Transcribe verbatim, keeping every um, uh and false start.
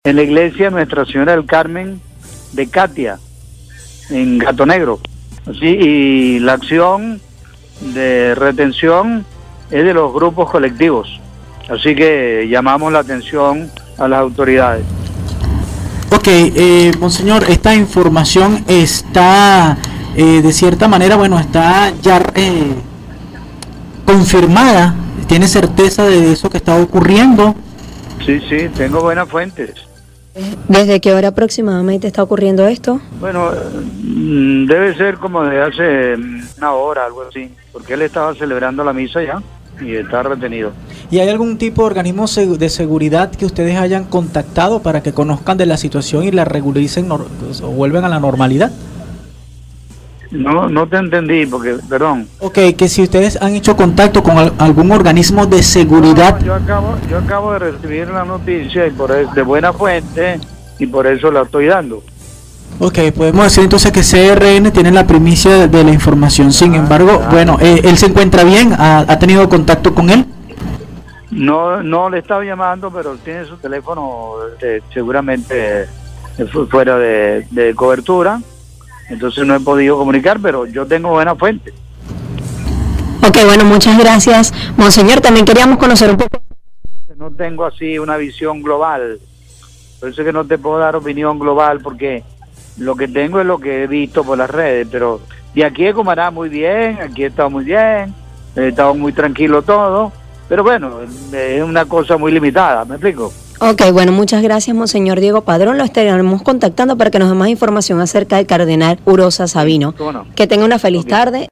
en la iglesia Nuestra Señora del Carmen de Catia, en Gato Negro. Así, y la acción de retención es de los grupos colectivos. Así que llamamos la atención a las autoridades. Ok, eh, monseñor, esta información está, eh, de cierta manera, bueno, está ya eh, confirmada. ¿Tiene certeza de eso que está ocurriendo? Sí, sí, tengo buenas fuentes. ¿Desde qué hora aproximadamente está ocurriendo esto? Bueno, debe ser como de hace una hora, algo así, porque él estaba celebrando la misa ya y está retenido. ¿Y hay algún tipo de organismo de seguridad que ustedes hayan contactado para que conozcan de la situación y la regularicen o vuelven a la normalidad? No, no te entendí, porque, perdón. Ok, que si ustedes han hecho contacto con al, algún organismo de seguridad. No, yo acabo, yo acabo de recibir la noticia y por eso, de buena fuente, y por eso la estoy dando. Ok, podemos decir entonces que C R N tiene la primicia de, de la información. Sin ah, embargo, claro. bueno, eh, él se encuentra bien. ¿Ha, ¿Ha tenido contacto con él? No, no le estaba llamando, pero tiene su teléfono eh, seguramente eh, fuera de, de cobertura. Entonces no he podido comunicar, pero yo tengo buena fuente. Ok, bueno, muchas gracias. Monseñor, también queríamos conocer un poco. No tengo así una visión global, por eso es que no te puedo dar opinión global, porque lo que tengo es lo que he visto por las redes, pero de aquí a Cumaná muy bien, aquí he estado muy bien, he estado muy tranquilo todo, pero bueno, es una cosa muy limitada, ¿me explico? Ok, bueno, muchas gracias, monseñor Diego Padrón. Lo estaremos contactando para que nos dé más información acerca del cardenal Urosa Sabino. ¿Cómo no? Que tenga una feliz okay. tarde.